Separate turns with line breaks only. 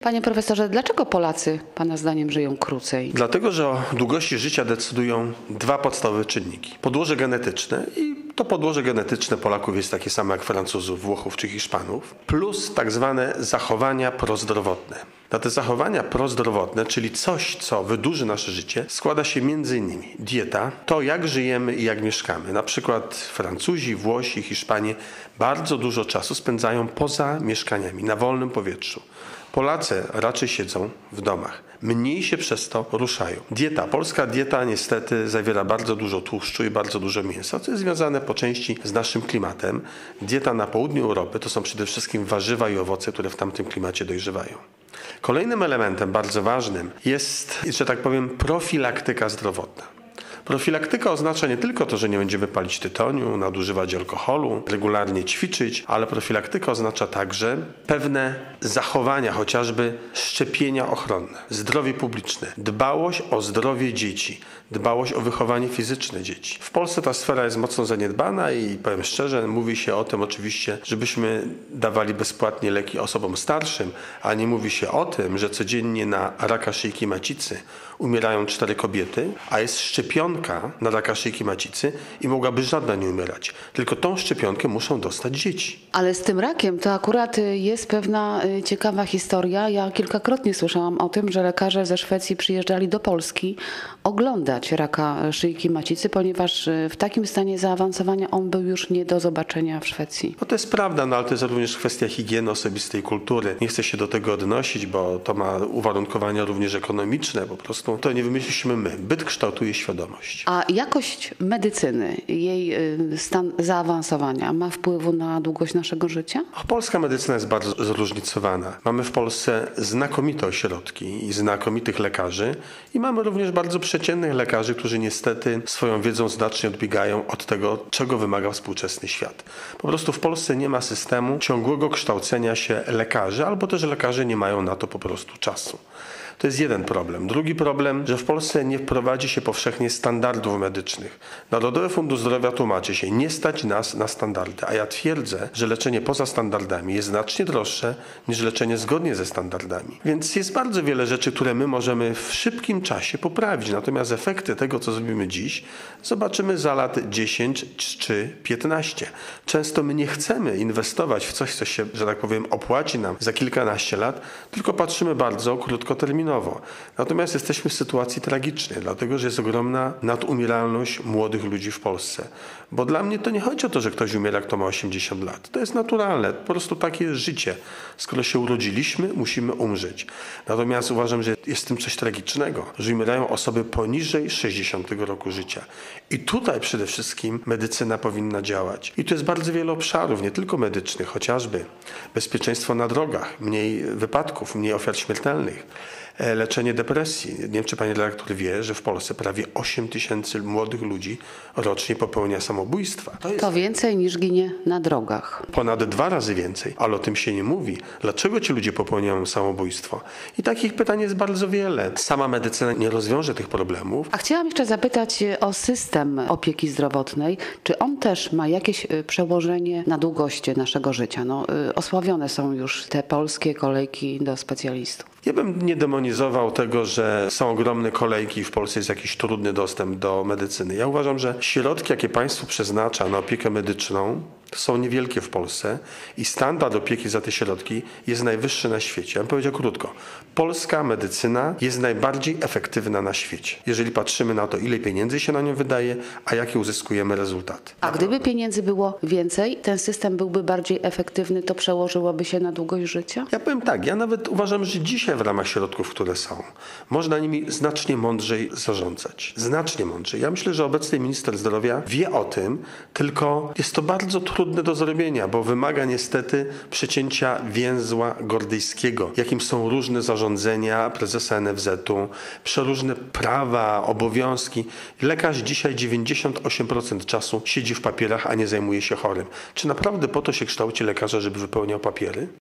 Panie profesorze, dlaczego Polacy Pana zdaniem żyją krócej?
Dlatego, że o długości życia decydują dwa podstawowe czynniki. Podłoże genetyczne i to podłoże genetyczne Polaków jest takie samo jak Francuzów, Włochów czy Hiszpanów, plus tak zwane zachowania prozdrowotne. Na te zachowania prozdrowotne, czyli coś, co wydłuży nasze życie, składa się m.in. dieta, to jak żyjemy i jak mieszkamy. Na przykład Francuzi, Włosi, Hiszpanie bardzo dużo czasu spędzają poza mieszkaniami, na wolnym powietrzu. Polacy raczej siedzą w domach. Mniej się przez to ruszają. Dieta. Polska dieta niestety zawiera bardzo dużo tłuszczu i bardzo dużo mięsa, co jest związane po części z naszym klimatem. Dieta na południu Europy to są przede wszystkim warzywa i owoce, które w tamtym klimacie dojrzewają. Kolejnym elementem bardzo ważnym jest, że tak powiem, profilaktyka zdrowotna. Profilaktyka oznacza nie tylko to, że nie będziemy palić tytoniu, nadużywać alkoholu, regularnie ćwiczyć, ale profilaktyka oznacza także pewne zachowania, chociażby szczepienia ochronne, zdrowie publiczne, dbałość o zdrowie dzieci, dbałość o wychowanie fizyczne dzieci. W Polsce ta sfera jest mocno zaniedbana i powiem szczerze, mówi się o tym oczywiście, żebyśmy dawali bezpłatnie leki osobom starszym, a nie mówi się o tym, że codziennie na raka szyjki macicy umierają 4 kobiety, a jest szczepionka na raka szyjki macicy i mogłaby żadna nie umierać. Tylko tą szczepionkę muszą dostać dzieci.
Ale z tym rakiem to akurat jest pewna ciekawa historia. Ja kilkakrotnie słyszałam o tym, że lekarze ze Szwecji przyjeżdżali do Polski oglądać raka szyjki macicy, ponieważ w takim stanie zaawansowania on był już nie do zobaczenia w Szwecji.
No to jest prawda, no ale to jest również kwestia higieny osobistej, kultury. Nie chcę się do tego odnosić, bo to ma uwarunkowania również ekonomiczne. Po prostu to nie wymyśliliśmy my. Byt kształtuje świadomość.
A jakość medycyny, jej stan zaawansowania ma wpływu na długość naszego życia?
Polska medycyna jest bardzo zróżnicowana. Mamy w Polsce znakomite ośrodki i znakomitych lekarzy i mamy również bardzo przeciętnych lekarzy, którzy niestety swoją wiedzą znacznie odbiegają od tego, czego wymaga współczesny świat. Po prostu w Polsce nie ma systemu ciągłego kształcenia się lekarzy, albo też lekarze nie mają na to po prostu czasu. To jest jeden problem. Drugi problem, że w Polsce nie wprowadzi się powszechnie standardów medycznych. Narodowy Fundusz Zdrowia tłumaczy się, nie stać nas na standardy, a ja twierdzę, że leczenie poza standardami jest znacznie droższe niż leczenie zgodnie ze standardami. Więc jest bardzo wiele rzeczy, które my możemy w szybkim czasie poprawić, natomiast efekty tego, co zrobimy dziś, zobaczymy za lat 10 czy 15. Często my nie chcemy inwestować w coś, co się, że tak powiem, opłaci nam za kilkanaście lat, tylko patrzymy bardzo krótkoterminowo. Natomiast jesteśmy w sytuacji tragicznej, dlatego że jest ogromna nadumieralność młodych ludzi w Polsce. Bo dla mnie to nie chodzi o to, że ktoś umiera, kto ma 80 lat. To jest naturalne, po prostu takie jest życie. Skoro się urodziliśmy, musimy umrzeć. Natomiast uważam, że jest w tym coś tragicznego, że umierają osoby poniżej 60 roku życia. I tutaj przede wszystkim medycyna powinna działać. I tu jest bardzo wiele obszarów, nie tylko medycznych, chociażby bezpieczeństwo na drogach, mniej wypadków, mniej ofiar śmiertelnych. Leczenie depresji. Nie wiem, czy pani redaktor wie, że w Polsce prawie 8 000 młodych ludzi rocznie popełnia samobójstwa.
To więcej niż ginie na drogach.
Ponad 2 razy więcej, ale o tym się nie mówi. Dlaczego ci ludzie popełniają samobójstwo? I takich pytań jest bardzo wiele. Sama medycyna nie rozwiąże tych problemów.
A chciałam jeszcze zapytać o system opieki zdrowotnej. Czy on też ma jakieś przełożenie na długość naszego życia? Osławione są już te polskie kolejki do specjalistów.
Ja bym nie demonizował tego, że są ogromne kolejki i w Polsce jest jakiś trudny dostęp do medycyny. Ja uważam, że środki, jakie państwo przeznacza na opiekę medyczną, są niewielkie w Polsce i standard opieki za te środki jest najwyższy na świecie. Ja bym powiedział krótko. Polska medycyna jest najbardziej efektywna na świecie. Jeżeli patrzymy na to, ile pieniędzy się na nią wydaje, a jakie uzyskujemy rezultaty.
A gdyby pieniędzy było więcej, ten system byłby bardziej efektywny, to przełożyłoby się na długość życia?
Ja powiem tak, ja nawet uważam, że dzisiaj w ramach środków, które są, można nimi znacznie mądrzej zarządzać. Znacznie mądrzej. Ja myślę, że obecny minister zdrowia wie o tym, tylko jest to bardzo trudne do zrobienia, bo wymaga niestety przecięcia więzła gordyjskiego, jakim są różne zarządzenia prezesa NFZ-u, przeróżne prawa, obowiązki. Lekarz dzisiaj 98% czasu siedzi w papierach, a nie zajmuje się chorym. Czy naprawdę po to się kształci lekarza, żeby wypełniał papiery?